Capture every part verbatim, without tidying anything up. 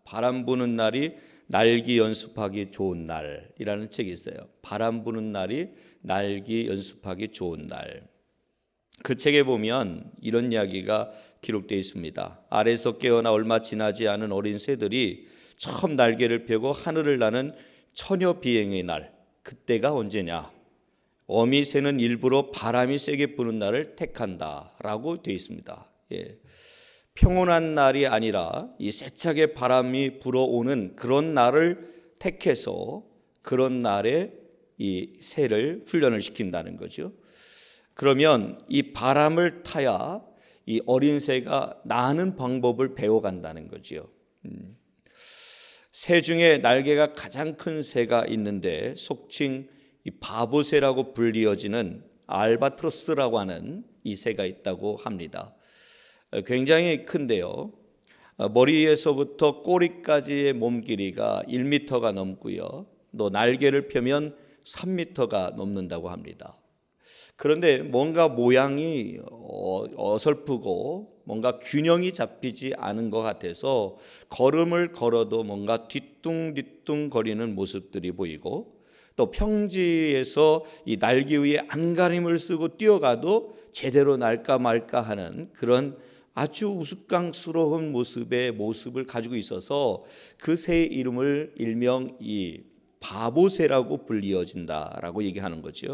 바람 부는 날이 날기 연습하기 좋은 날이라는 책이 있어요. 바람 부는 날이 날기 연습하기 좋은 날. 그 책에 보면 이런 이야기가 기록되어 있습니다. 알에서 깨어나 얼마 지나지 않은 어린 새들이 처음 날개를 펴고 하늘을 나는 처녀 비행의 날, 그때가 언제냐? 어미 새는 일부러 바람이 세게 부는 날을 택한다라고 되어 있습니다. 예. 평온한 날이 아니라 이 세차게 바람이 불어오는 그런 날을 택해서 그런 날에 이 새를 훈련을 시킨다는 거죠. 그러면 이 바람을 타야 이 어린 새가 나는 방법을 배워간다는 거죠. 음. 새 중에 날개가 가장 큰 새가 있는데 속칭 이 바보새라고 불리어지는 알바트로스라고 하는 이 새가 있다고 합니다. 굉장히 큰데요. 머리에서부터 꼬리까지의 몸 길이가 일 미터가 넘고요. 또 날개를 펴면 삼 미터가 넘는다고 합니다. 그런데 뭔가 모양이 어설프고 뭔가 균형이 잡히지 않은 것 같아서 걸음을 걸어도 뭔가 뒤뚱뒤뚱 거리는 모습들이 보이고, 또 평지에서 이 날개 위에 안간힘을 쓰고 뛰어가도 제대로 날까 말까 하는 그런 아주 우스꽝스러운 모습의 모습을 가지고 있어서 그 새의 이름을 일명 이 바보새라고 불리어진다라고 얘기하는 거죠.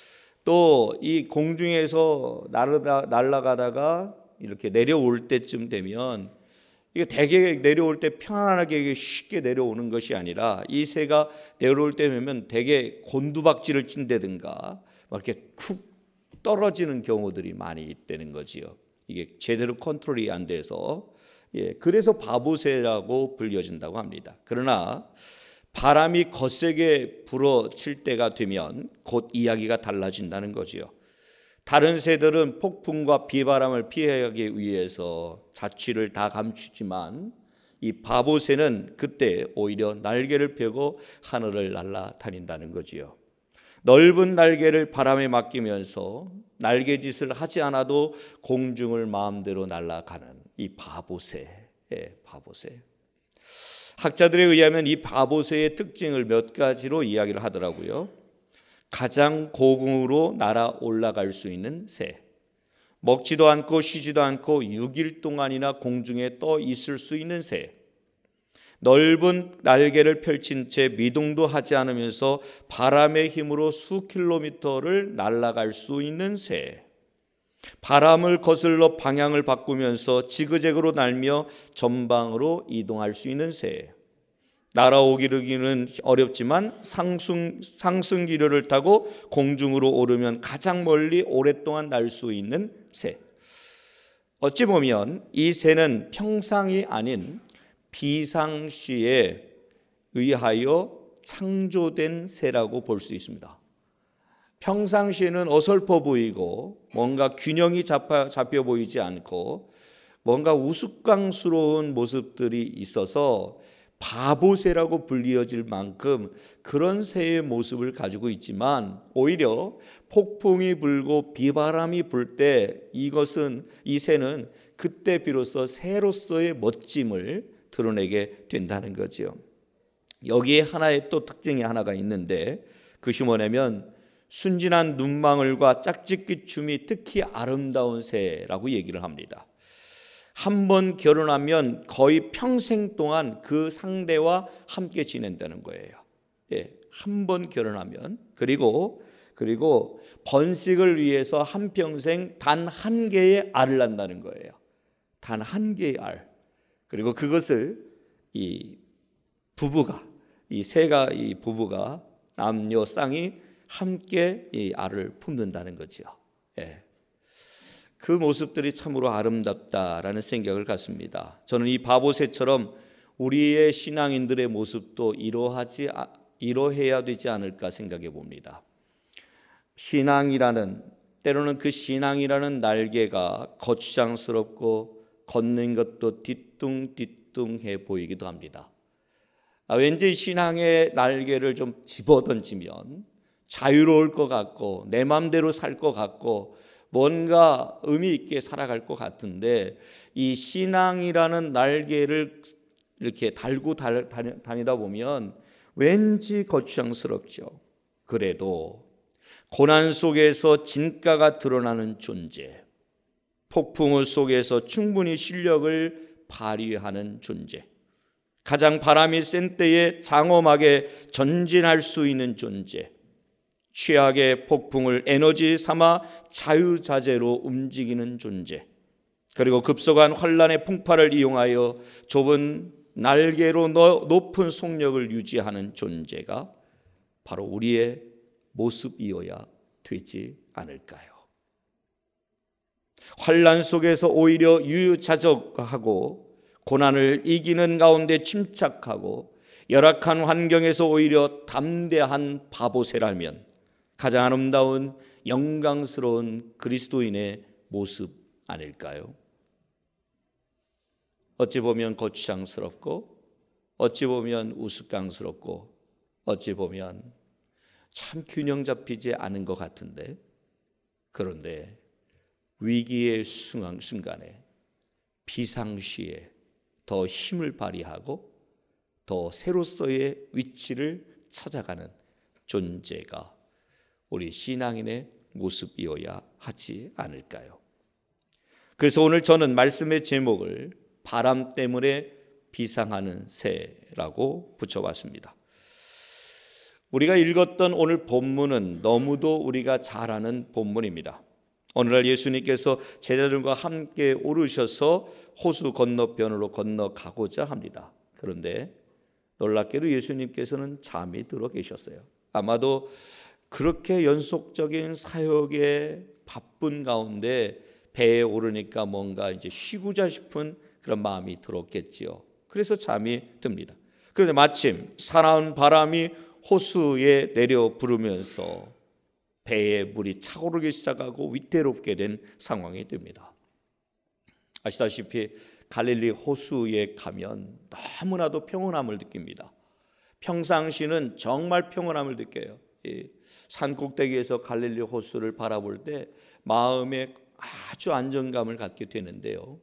또 이 공중에서 날아다, 날아가다가 이렇게 내려올 때쯤 되면 이게 대개 내려올 때 편안하게 쉽게 내려오는 것이 아니라 이 새가 내려올 때 되면 대개 곤두박질을 친다든가 막 이렇게 쿡 떨어지는 경우들이 많이 있다는 거지요. 이게 제대로 컨트롤이 안 돼서, 예, 그래서 바보새라고 불려진다고 합니다. 그러나 바람이 거세게 불어칠 때가 되면 곧 이야기가 달라진다는 거지요. 다른 새들은 폭풍과 비바람을 피하기 위해서 자취를 다 감추지만 이 바보새는 그때 오히려 날개를 펴고 하늘을 날아다닌다는 거지요. 넓은 날개를 바람에 맡기면서 날개짓을 하지 않아도 공중을 마음대로 날아가는 이 바보새, 예, 바보새. 학자들에 의하면 이 바보새의 특징을 몇 가지로 이야기를 하더라고요. 가장 고공으로 날아 올라갈 수 있는 새, 먹지도 않고 쉬지도 않고 육 일 동안이나 공중에 떠 있을 수 있는 새, 넓은 날개를 펼친 채 미동도 하지 않으면서 바람의 힘으로 수 킬로미터를 날아갈 수 있는 새, 바람을 거슬러 방향을 바꾸면서 지그재그로 날며 전방으로 이동할 수 있는 새, 날아오기는 어렵지만 상승, 상승기류를 타고 공중으로 오르면 가장 멀리 오랫동안 날 수 있는 새. 어찌 보면 이 새는 평상이 아닌 비상시에 의하여 창조된 새라고 볼 수 있습니다. 평상시에는 어설퍼 보이고 뭔가 균형이 잡아, 잡혀 보이지 않고 뭔가 우스꽝스러운 모습들이 있어서 바보새라고 불리어질 만큼 그런 새의 모습을 가지고 있지만, 오히려 폭풍이 불고 비바람이 불 때 이것은 이 새는 그때 비로소 새로서의 멋짐을 드러내게 된다는 거죠. 여기에 하나의 또 특징이 하나가 있는데 그것이 뭐냐면 순진한 눈망울과 짝짓기 춤이 특히 아름다운 새라고 얘기를 합니다. 한 번 결혼하면 거의 평생 동안 그 상대와 함께 지낸다는 거예요. 예, 한 번 결혼하면 그리고 그리고 번식을 위해서 한평생 단 한 개의 알을 낳는다는 거예요. 단 한 개의 알. 그리고 그것을 이 부부가 이 새가 이 부부가 남녀 쌍이 함께 이 알을 품는다는 거죠. 예. 그 모습들이 참으로 아름답다라는 생각을 갖습니다. 저는 이 바보새처럼 우리의 신앙인들의 모습도 이러하지 이러해야 되지 않을까 생각해 봅니다. 신앙이라는, 때로는 그 신앙이라는 날개가 거추장스럽고 걷는 것도 뒤뚱뒤뚱해 보이기도 합니다. 아, 왠지 신앙의 날개를 좀 집어던지면 자유로울 것 같고 내 마음대로 살 것 같고 뭔가 의미 있게 살아갈 것 같은데, 이 신앙이라는 날개를 이렇게 달고 다니다 보면 왠지 거추장스럽죠. 그래도 고난 속에서 진가가 드러나는 존재, 폭풍우 속에서 충분히 실력을 발휘하는 존재, 가장 바람이 센 때에 장엄하게 전진할 수 있는 존재, 최악의 폭풍을 에너지 삼아 자유자재로 움직이는 존재, 그리고 급속한 환란의 풍파를 이용하여 좁은 날개로 높은 속력을 유지하는 존재가 바로 우리의 모습이어야 되지 않을까요? 환란 속에서 오히려 유유자적하고 고난을 이기는 가운데 침착하고 열악한 환경에서 오히려 담대한 바보새라면 가장 아름다운 영광스러운 그리스도인의 모습 아닐까요? 어찌 보면 거추장스럽고 어찌 보면 우스꽝스럽고 어찌 보면 참 균형 잡히지 않은 것 같은데, 그런데 위기의 순간에 비상시에 더 힘을 발휘하고 더 새로서의 위치를 찾아가는 존재가 우리 신앙인의 모습이어야 하지 않을까요? 그래서 오늘 저는 말씀의 제목을 바람 때문에 비상하는 새라고 붙여봤습니다. 우리가 읽었던 오늘 본문은 너무도 우리가 잘 아는 본문입니다. 오늘날 예수님께서 제자들과 함께 오르셔서 호수 건너편으로 건너가고자 합니다. 그런데 놀랍게도 예수님께서는 잠이 들어 계셨어요. 아마도 그렇게 연속적인 사역에 바쁜 가운데 배에 오르니까 뭔가 이제 쉬고자 싶은 그런 마음이 들었겠지요. 그래서 잠이 듭니다. 그런데 마침 사나운 바람이 호수에 내려 부르면서 배에 물이 차오르기 시작하고 위태롭게 된 상황이 됩니다. 아시다시피 갈릴리 호수에 가면 너무나도 평온함을 느낍니다. 평상시는 정말 평온함을 느껴요. 산 꼭대기에서 갈릴리 호수를 바라볼 때 마음에 아주 안정감을 갖게 되는데요.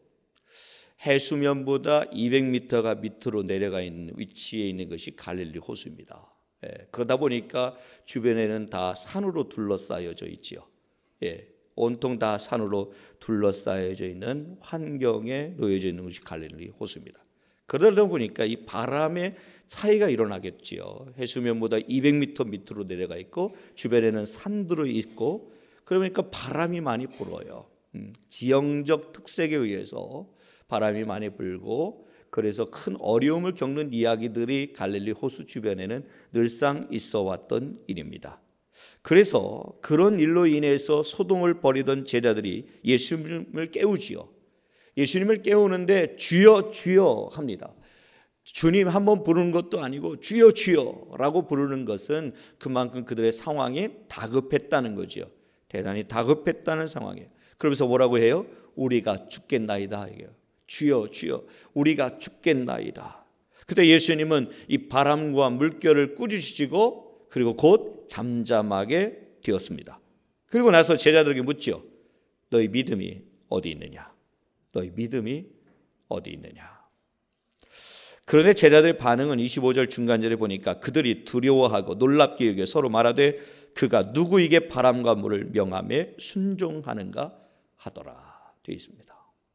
해수면보다 이백 미터가 밑으로 내려가 있는 위치에 있는 것이 갈릴리 호수입니다. 예, 그러다 보니까 주변에는 다 산으로 둘러싸여져 있지요. 예, 온통 다 산으로 둘러싸여져 있는 환경에 놓여져 있는 것이 갈릴리 호수입니다. 그러다 보니까 이 바람의 차이가 일어나겠지요. 해수면보다 이백 미터 밑으로 내려가 있고 주변에는 산들이 있고, 그러니까 바람이 많이 불어요. 음, 지형적 특색에 의해서 바람이 많이 불고, 그래서 큰 어려움을 겪는 이야기들이 갈릴리 호수 주변에는 늘상 있어 왔던 일입니다. 그래서 그런 일로 인해서 소동을 벌이던 제자들이 예수님을 깨우지요. 예수님을 깨우는데 주여 주여 합니다. 주님 한번 부르는 것도 아니고 주여 주여라고 부르는 것은 그만큼 그들의 상황이 다급했다는 거죠. 대단히 다급했다는 상황이에요. 그러면서 뭐라고 해요? 우리가 죽겠나이다. 주여 주여 우리가 죽겠나이다. 그때 예수님은 이 바람과 물결을 꾸짖으시고 그리고 곧 잠잠하게 되었습니다. 그리고 나서 제자들에게 묻죠. 너희 믿음이 어디 있느냐? 너희 믿음이 어디 있느냐? 그런데 제자들의 반응은 이십오 절 중간절에 보니까 그들이 두려워하고 놀랍게 여겨 서로 말하되 그가 누구에게 바람과 물을 명함에 순종하는가 하더라 되어 있습니다.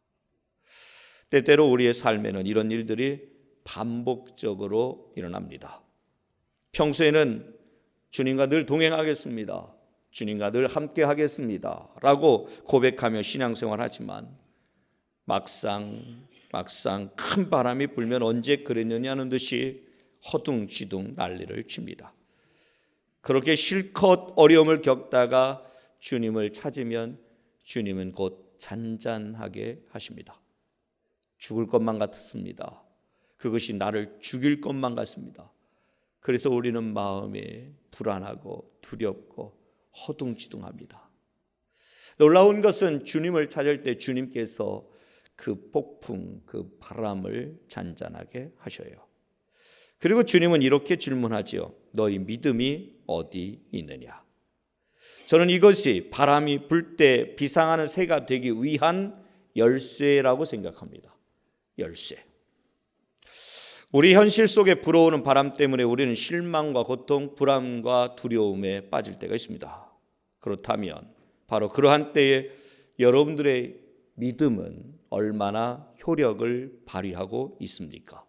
때때로 우리의 삶에는 이런 일들이 반복적으로 일어납니다. 평소에는 주님과 늘 동행하겠습니다, 주님과 늘 함께 하겠습니다 라고 고백하며 신앙생활 하지만 막상 막상 큰 바람이 불면 언제 그랬느냐는 듯이 허둥지둥 난리를 칩니다. 그렇게 실컷 어려움을 겪다가 주님을 찾으면 주님은 곧 잔잔하게 하십니다. 죽을 것만 같습니다. 그것이 나를 죽일 것만 같습니다. 그래서 우리는 마음에 불안하고 두렵고 허둥지둥합니다. 놀라운 것은 주님을 찾을 때 주님께서 그 폭풍, 그 바람을 잔잔하게 하셔요. 그리고 주님은 이렇게 질문하지요. 너희 믿음이 어디 있느냐? 저는 이것이 바람이 불 때 비상하는 새가 되기 위한 열쇠라고 생각합니다. 열쇠. 우리 현실 속에 불어오는 바람 때문에 우리는 실망과 고통, 불안과 두려움에 빠질 때가 있습니다. 그렇다면 바로 그러한 때에 여러분들의 믿음은 얼마나 효력을 발휘하고 있습니까?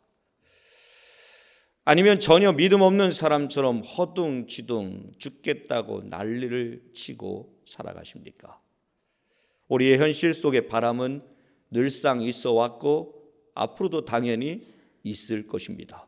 아니면 전혀 믿음 없는 사람처럼 허둥지둥 죽겠다고 난리를 치고 살아가십니까? 우리의 현실 속의 바람은 늘상 있어 왔고 앞으로도 당연히 있을 것입니다.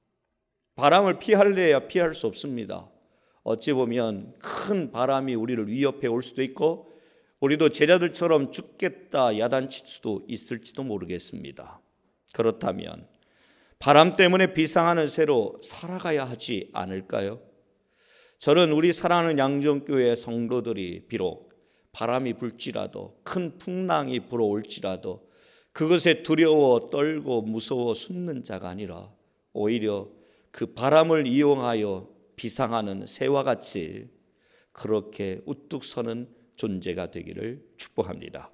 바람을 피할래야 피할 수 없습니다. 어찌 보면 큰 바람이 우리를 위협해 올 수도 있고 우리도 제자들처럼 죽겠다 야단칠 수도 있을지도 모르겠습니다. 그렇다면 바람 때문에 비상하는 새로 살아가야 하지 않을까요? 저는 우리 사랑하는 양정교회 성도들이 비록 바람이 불지라도 큰 풍랑이 불어올지라도 그것에 두려워 떨고 무서워 숨는 자가 아니라 오히려 그 바람을 이용하여 비상하는 새와 같이 그렇게 우뚝 서는 존재가 되기를 축복합니다.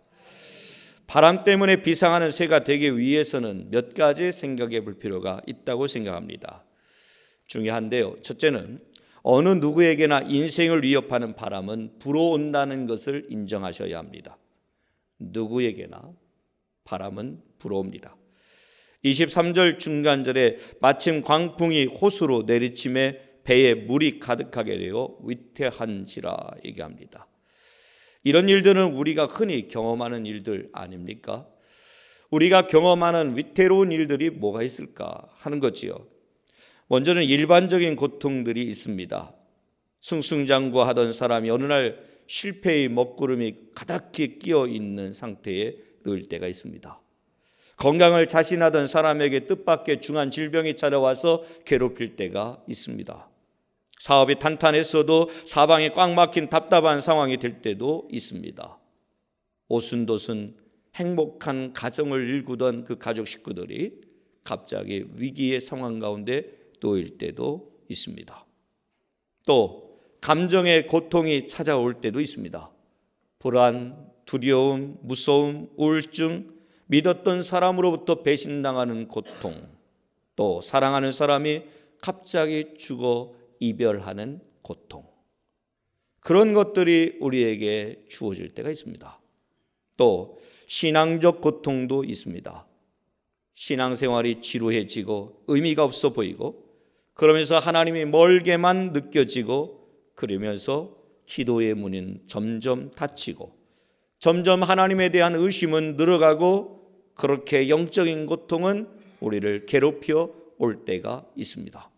바람 때문에 비상하는 새가 되기 위해서는 몇 가지 생각해 볼 필요가 있다고 생각합니다. 중요한데요. 첫째는 어느 누구에게나 인생을 위협하는 바람은 불어온다는 것을 인정하셔야 합니다. 누구에게나 바람은 불어옵니다. 이십삼 절 중간절에 마침 광풍이 호수로 내리침에 배에 물이 가득하게 되어 위태한지라 얘기합니다. 이런 일들은 우리가 흔히 경험하는 일들 아닙니까? 우리가 경험하는 위태로운 일들이 뭐가 있을까 하는 거지요. 먼저는 일반적인 고통들이 있습니다. 승승장구하던 사람이 어느 날 실패의 먹구름이 가득히 끼어 있는 상태에 놓일 때가 있습니다. 건강을 자신하던 사람에게 뜻밖의 중한 질병이 찾아와서 괴롭힐 때가 있습니다. 사업이 탄탄했어도 사방이 꽉 막힌 답답한 상황이 될 때도 있습니다. 오순도순 행복한 가정을 일구던 그 가족 식구들이 갑자기 위기의 상황 가운데 놓일 때도 있습니다. 또 감정의 고통이 찾아올 때도 있습니다. 불안, 두려움, 무서움, 우울증, 믿었던 사람으로부터 배신당하는 고통, 또 사랑하는 사람이 갑자기 죽어 이별하는 고통, 그런 것들이 우리에게 주어질 때가 있습니다. 또 신앙적 고통도 있습니다. 신앙생활이 지루해지고 의미가 없어 보이고 그러면서 하나님이 멀게만 느껴지고 그러면서 기도의 문은 점점 닫히고 점점 하나님에 대한 의심은 늘어가고 그렇게 영적인 고통은 우리를 괴롭혀 올 때가 있습니다.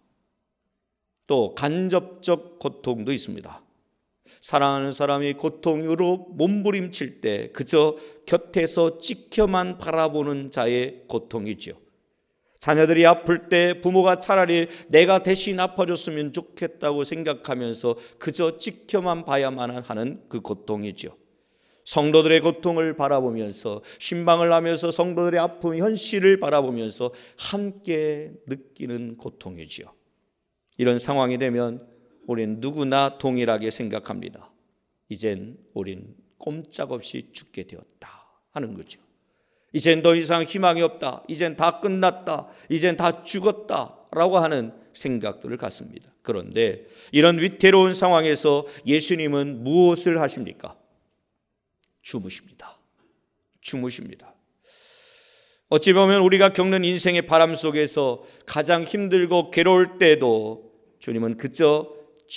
또 간접적 고통도 있습니다. 사랑하는 사람이 고통으로 몸부림칠 때 그저 곁에서 지켜만 바라보는 자의 고통이죠. 자녀들이 아플 때 부모가 차라리 내가 대신 아파줬으면 좋겠다고 생각하면서 그저 지켜만 봐야만 하는 그 고통이죠. 성도들의 고통을 바라보면서 신방을 하면서 성도들의 아픈 현실을 바라보면서 함께 느끼는 고통이죠. 이런 상황이 되면 우린 누구나 동일하게 생각합니다. 이젠 우린 꼼짝없이 죽게 되었다 하는 거죠. 이젠 더 이상 희망이 없다. 이젠 다 끝났다. 이젠 다 죽었다 라고 하는 생각들을 갖습니다. 그런데 이런 위태로운 상황에서 예수님은 무엇을 하십니까? 주무십니다. 주무십니다. 어찌 보면 우리가 겪는 인생의 바람 속에서 가장 힘들고 괴로울 때도 주님은 그저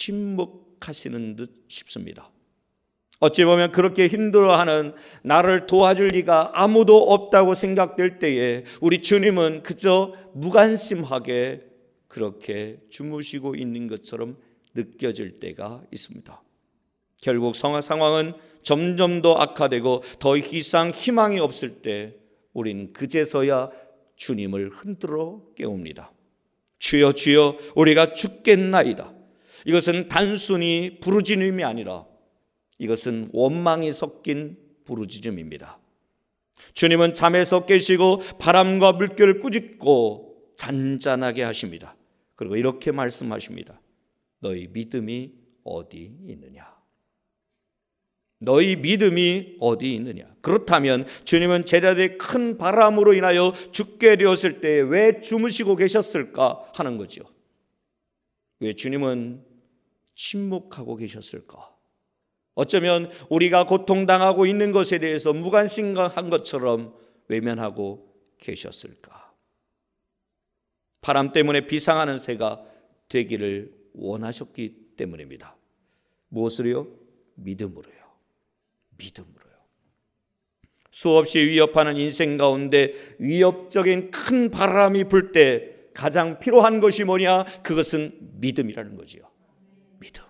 침묵하시는 듯 싶습니다. 어찌 보면 그렇게 힘들어하는 나를 도와줄 리가 아무도 없다고 생각될 때에 우리 주님은 그저 무관심하게 그렇게 주무시고 있는 것처럼 느껴질 때가 있습니다. 결국 상황은 점점 더 악화되고 더 이상 희망이 없을 때 우린 그제서야 주님을 흔들어 깨웁니다. 주여 주여 우리가 죽겠나이다. 이것은 단순히 부르짖음이 아니라 이것은 원망이 섞인 부르짖음입니다. 주님은 잠에서 깨시고 바람과 물결을 꾸짖고 잔잔하게 하십니다. 그리고 이렇게 말씀하십니다. 너희 믿음이 어디 있느냐? 너희 믿음이 어디 있느냐? 그렇다면 주님은 제자들의 큰 바람으로 인하여 죽게 되었을 때 왜 주무시고 계셨을까 하는 거죠. 왜 주님은 침묵하고 계셨을까? 어쩌면 우리가 고통당하고 있는 것에 대해서 무관심한 것처럼 외면하고 계셨을까? 바람 때문에 비상하는 새가 되기를 원하셨기 때문입니다. 무엇으로요? 믿음으로요. 믿음으로요. 수없이 위협하는 인생 가운데 위협적인 큰 바람이 불 때 가장 필요한 것이 뭐냐? 그것은 믿음이라는 거지요. 믿음.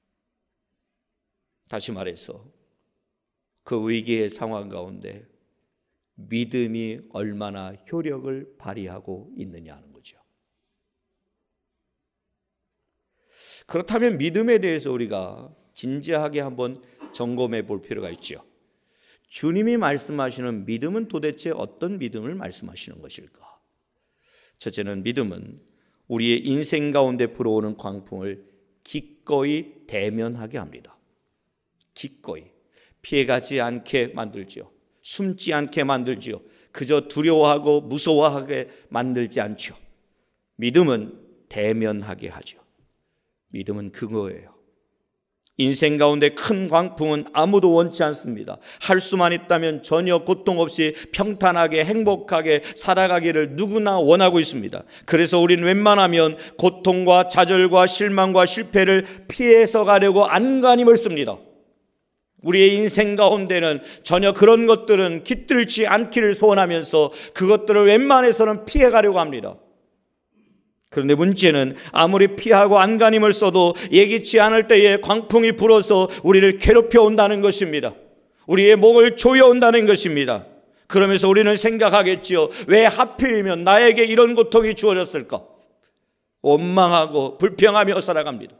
다시 말해서 그 위기의 상황 가운데 믿음이 얼마나 효력을 발휘하고 있느냐 하는 거죠. 그렇다면 믿음에 대해서 우리가 진지하게 한번 점검해 볼 필요가 있죠. 주님이 말씀하시는 믿음은 도대체 어떤 믿음을 말씀하시는 것일까? 첫째는 믿음은 우리의 인생 가운데 불어오는 광풍을 기꺼이 대면하게 합니다. 기꺼이 피해가지 않게 만들지요. 숨지 않게 만들지요. 그저 두려워하고 무서워하게 만들지 않죠. 믿음은 대면하게 하죠. 믿음은 그거예요. 인생 가운데 큰 광풍은 아무도 원치 않습니다. 할 수만 있다면 전혀 고통 없이 평탄하게 행복하게 살아가기를 누구나 원하고 있습니다. 그래서 우리는 웬만하면 고통과 좌절과 실망과 실패를 피해서 가려고 안간힘을 씁니다. 우리의 인생 가운데는 전혀 그런 것들은 깃들지 않기를 소원하면서 그것들을 웬만해서는 피해가려고 합니다. 그런데 문제는 아무리 피하고 안간힘을 써도 예기치 않을 때에 광풍이 불어서 우리를 괴롭혀 온다는 것입니다. 우리의 목을 조여온다는 것입니다. 그러면서 우리는 생각하겠지요. 왜 하필이면 나에게 이런 고통이 주어졌을까? 원망하고 불평하며 살아갑니다.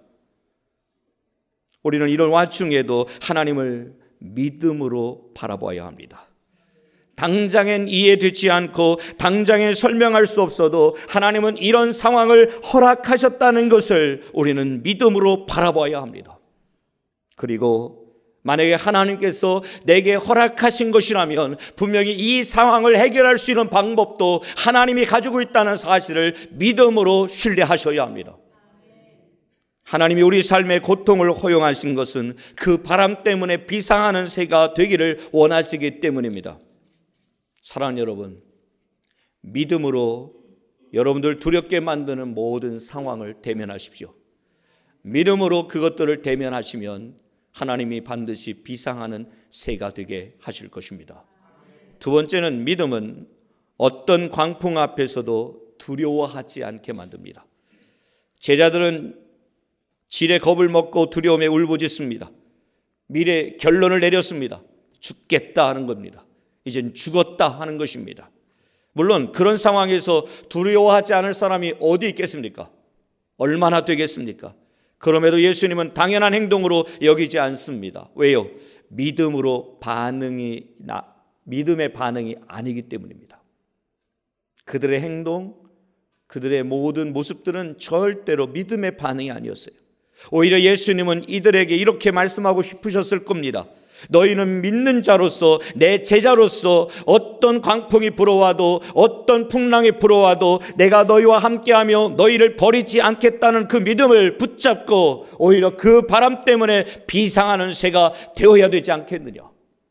우리는 이런 와중에도 하나님을 믿음으로 바라봐야 합니다. 당장엔 이해되지 않고 당장엔 설명할 수 없어도 하나님은 이런 상황을 허락하셨다는 것을 우리는 믿음으로 바라봐야 합니다. 그리고 만약에 하나님께서 내게 허락하신 것이라면 분명히 이 상황을 해결할 수 있는 방법도 하나님이 가지고 있다는 사실을 믿음으로 신뢰하셔야 합니다. 하나님이 우리 삶의 고통을 허용하신 것은 그 바람 때문에 비상하는 새가 되기를 원하시기 때문입니다. 사랑하는 여러분, 믿음으로 여러분들 두렵게 만드는 모든 상황을 대면하십시오. 믿음으로 그것들을 대면하시면 하나님이 반드시 비상하는 새가 되게 하실 것입니다. 두 번째는 믿음은 어떤 광풍 앞에서도 두려워하지 않게 만듭니다. 제자들은 질의 겁을 먹고 두려움에 울부짖습니다. 미래 결론을 내렸습니다. 죽겠다 하는 겁니다. 이젠 죽었다 하는 것입니다. 물론 그런 상황에서 두려워하지 않을 사람이 어디 있겠습니까? 얼마나 되겠습니까? 그럼에도 예수님은 당연한 행동으로 여기지 않습니다. 왜요? 믿음으로 반응이 나, 믿음의 반응이 아니기 때문입니다. 그들의 행동, 그들의 모든 모습들은 절대로 믿음의 반응이 아니었어요. 오히려 예수님은 이들에게 이렇게 말씀하고 싶으셨을 겁니다. 너희는 믿는 자로서 내 제자로서 어떤 광풍이 불어와도 어떤 풍랑이 불어와도 내가 너희와 함께하며 너희를 버리지 않겠다는 그 믿음을 붙잡고 오히려 그 바람 때문에 비상하는 새가 되어야 되지 않겠느냐.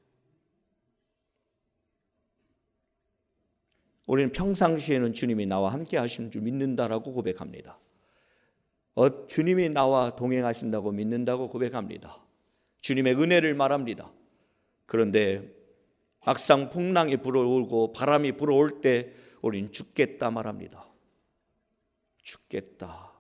우리는 평상시에는 주님이 나와 함께 하시는 줄 믿는다라고 고백합니다. 어, 주님이 나와 동행하신다고 믿는다고 고백합니다. 주님의 은혜를 말합니다. 그런데 막상 풍랑이 불어오고 바람이 불어올 때 우린 죽겠다 말합니다. 죽겠다.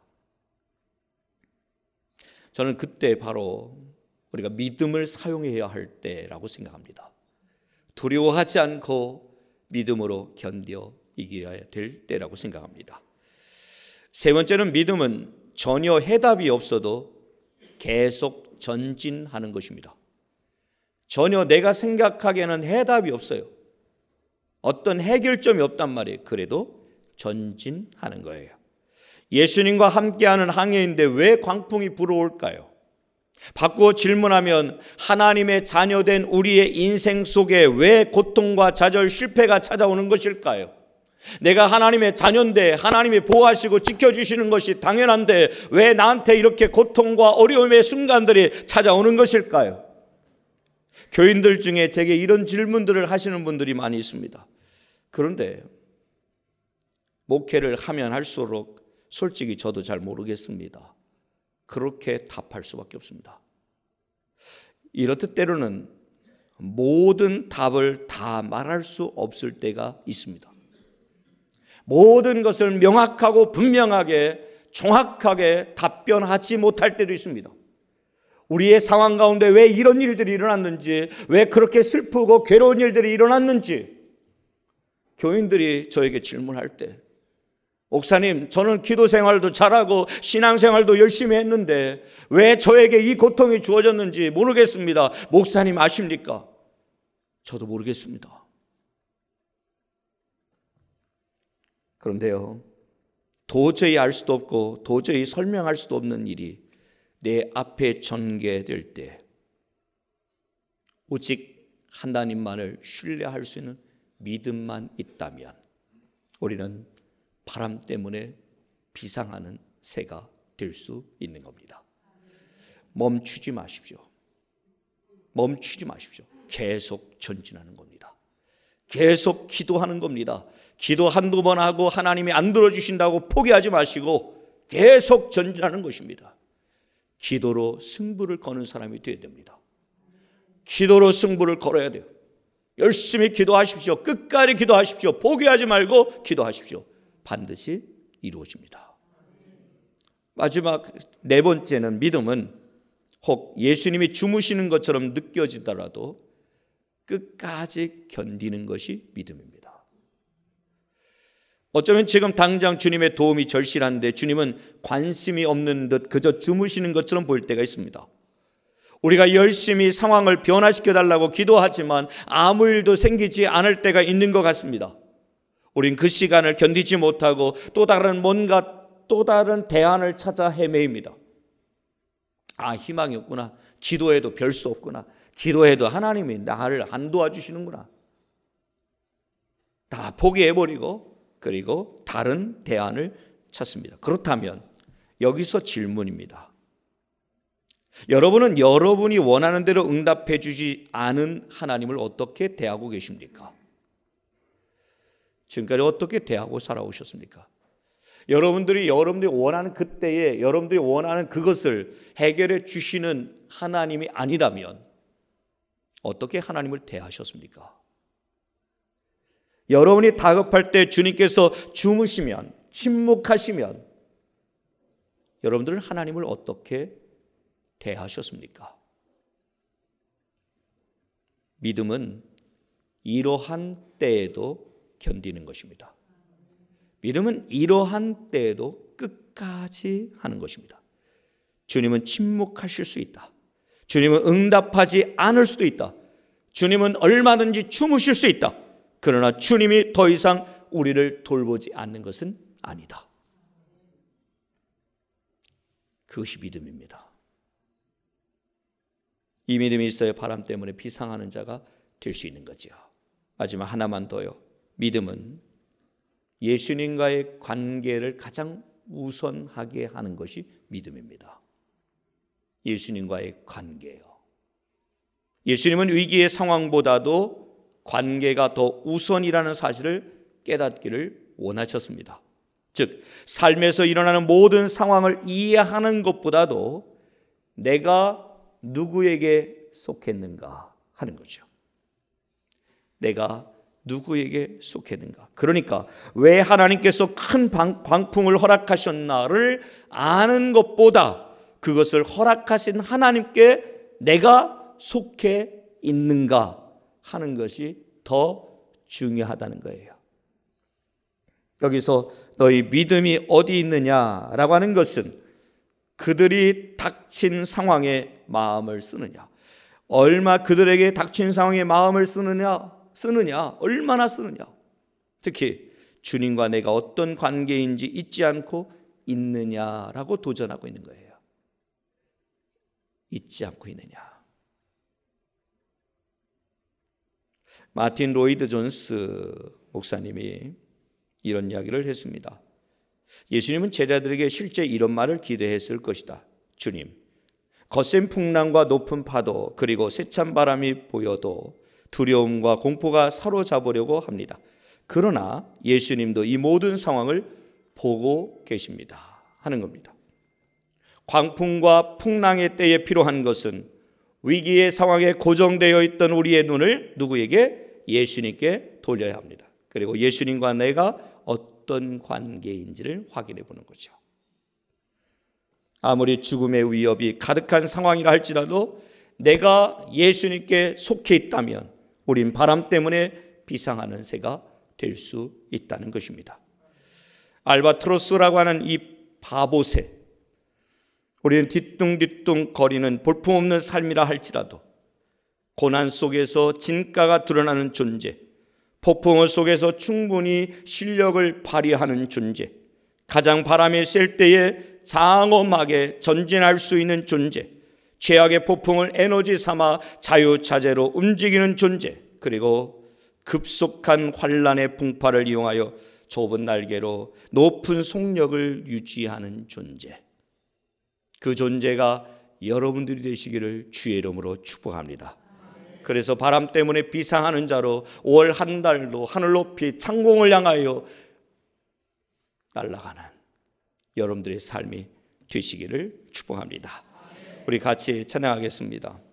저는 그때 바로 우리가 믿음을 사용해야 할 때라고 생각합니다. 두려워하지 않고 믿음으로 견뎌 이겨야 될 때라고 생각합니다. 세 번째는 믿음은 전혀 해답이 없어도 계속 전진하는 것입니다. 전혀 내가 생각하기에는 해답이 없어요. 어떤 해결점이 없단 말이에요. 그래도 전진하는 거예요. 예수님과 함께하는 항해인데 왜 광풍이 불어올까요? 바꾸어 질문하면 하나님의 자녀된 우리의 인생 속에 왜 고통과 좌절, 실패가 찾아오는 것일까요? 내가 하나님의 자녀인데 하나님이 보호하시고 지켜주시는 것이 당연한데 왜 나한테 이렇게 고통과 어려움의 순간들이 찾아오는 것일까요? 교인들 중에 제게 이런 질문들을 하시는 분들이 많이 있습니다. 그런데 목회를 하면 할수록 솔직히 저도 잘 모르겠습니다. 그렇게 답할 수밖에 없습니다. 이렇듯 때로는 모든 답을 다 말할 수 없을 때가 있습니다. 모든 것을 명확하고 분명하게 정확하게 답변하지 못할 때도 있습니다. 우리의 상황 가운데 왜 이런 일들이 일어났는지, 왜 그렇게 슬프고 괴로운 일들이 일어났는지 교인들이 저에게 질문할 때, 목사님, 저는 기도 생활도 잘하고 신앙 생활도 열심히 했는데 왜 저에게 이 고통이 주어졌는지 모르겠습니다. 목사님 아십니까? 저도 모르겠습니다. 그런데요, 도저히 알 수도 없고 도저히 설명할 수도 없는 일이 내 앞에 전개될 때 오직 하나님만을 신뢰할 수 있는 믿음만 있다면 우리는 바람 때문에 비상하는 새가 될 수 있는 겁니다. 멈추지 마십시오. 멈추지 마십시오. 계속 전진하는 겁니다. 계속 기도하는 겁니다. 기도 한두 번 하고 하나님이 안 들어주신다고 포기하지 마시고 계속 전진하는 것입니다. 기도로 승부를 거는 사람이 되어야 됩니다. 기도로 승부를 걸어야 돼요. 열심히 기도하십시오. 끝까지 기도하십시오. 포기하지 말고 기도하십시오. 반드시 이루어집니다. 마지막 네 번째는 믿음은 혹 예수님이 주무시는 것처럼 느껴지더라도 끝까지 견디는 것이 믿음입니다. 어쩌면 지금 당장 주님의 도움이 절실한데 주님은 관심이 없는 듯 그저 주무시는 것처럼 보일 때가 있습니다. 우리가 열심히 상황을 변화시켜 달라고 기도하지만 아무 일도 생기지 않을 때가 있는 것 같습니다. 우린 그 시간을 견디지 못하고 또 다른 뭔가 또 다른 대안을 찾아 헤매입니다. 아, 희망이 없구나. 기도해도 별 수 없구나. 기도해도 하나님이 나를 안 도와주시는구나. 다 포기해버리고 그리고 다른 대안을 찾습니다. 그렇다면 여기서 질문입니다. 여러분은 여러분이 원하는 대로 응답해 주지 않은 하나님을 어떻게 대하고 계십니까? 지금까지 어떻게 대하고 살아오셨습니까? 여러분들이 여러분들이 원하는 그때에 여러분들이 원하는 그것을 해결해 주시는 하나님이 아니라면 어떻게 하나님을 대하셨습니까? 여러분이 다급할 때 주님께서 주무시면, 침묵하시면 여러분들은 하나님을 어떻게 대하셨습니까? 믿음은 이러한 때에도 견디는 것입니다. 믿음은 이러한 때에도 끝까지 하는 것입니다. 주님은 침묵하실 수 있다. 주님은 응답하지 않을 수도 있다. 주님은 얼마든지 주무실 수 있다. 그러나 주님이 더 이상 우리를 돌보지 않는 것은 아니다. 그것이 믿음입니다. 이 믿음이 있어야 바람 때문에 비상하는 자가 될 수 있는 거죠. 마지막 하나만 더요. 믿음은 예수님과의 관계를 가장 우선하게 하는 것이 믿음입니다. 예수님과의 관계요. 예수님은 위기의 상황보다도 관계가 더 우선이라는 사실을 깨닫기를 원하셨습니다. 즉, 삶에서 일어나는 모든 상황을 이해하는 것보다도 내가 누구에게 속했는가 하는 거죠. 내가 누구에게 속했는가. 그러니까 왜 하나님께서 큰 광풍을 허락하셨나를 아는 것보다 그것을 허락하신 하나님께 내가 속해 있는가 하는 것이 더 중요하다는 거예요. 여기서 너희 믿음이 어디 있느냐라고 하는 것은 그들이 닥친 상황에 마음을 쓰느냐, 얼마 그들에게 닥친 상황에 마음을 쓰느냐, 쓰느냐, 얼마나 쓰느냐. 특히 주님과 내가 어떤 관계인지 잊지 않고 있느냐라고 도전하고 있는 거예요. 잊지 않고 있느냐. 마틴 로이드 존스 목사님이 이런 이야기를 했습니다. 예수님은 제자들에게 실제 이런 말을 기대했을 것이다. 주님, 거센 풍랑과 높은 파도 그리고 세찬 바람이 보여도 두려움과 공포가 사로잡으려고 합니다. 그러나 예수님도 이 모든 상황을 보고 계십니다 하는 겁니다. 광풍과 풍랑의 때에 필요한 것은 위기의 상황에 고정되어 있던 우리의 눈을 누구에게? 예수님께 돌려야 합니다. 그리고 예수님과 내가 어떤 관계인지를 확인해 보는 거죠. 아무리 죽음의 위협이 가득한 상황이라 할지라도 내가 예수님께 속해 있다면 우린 바람 때문에 비상하는 새가 될 수 있다는 것입니다. 알바트로스라고 하는 이 바보새, 우리는 뒤뚱뒤뚱 거리는 볼품없는 삶이라 할지라도 고난 속에서 진가가 드러나는 존재, 폭풍우 속에서 충분히 실력을 발휘하는 존재, 가장 바람이 셀 때에 장엄하게 전진할 수 있는 존재, 최악의 폭풍을 에너지 삼아 자유자재로 움직이는 존재, 그리고 급속한 환란의 풍파를 이용하여 좁은 날개로 높은 속력을 유지하는 존재, 그 존재가 여러분들이 되시기를 주의 이름으로 축복합니다. 그래서 바람 때문에 비상하는 자로 올 한 달도 하늘 높이 창공을 향하여 날아가는 여러분들의 삶이 되시기를 축복합니다. 우리 같이 찬양하겠습니다.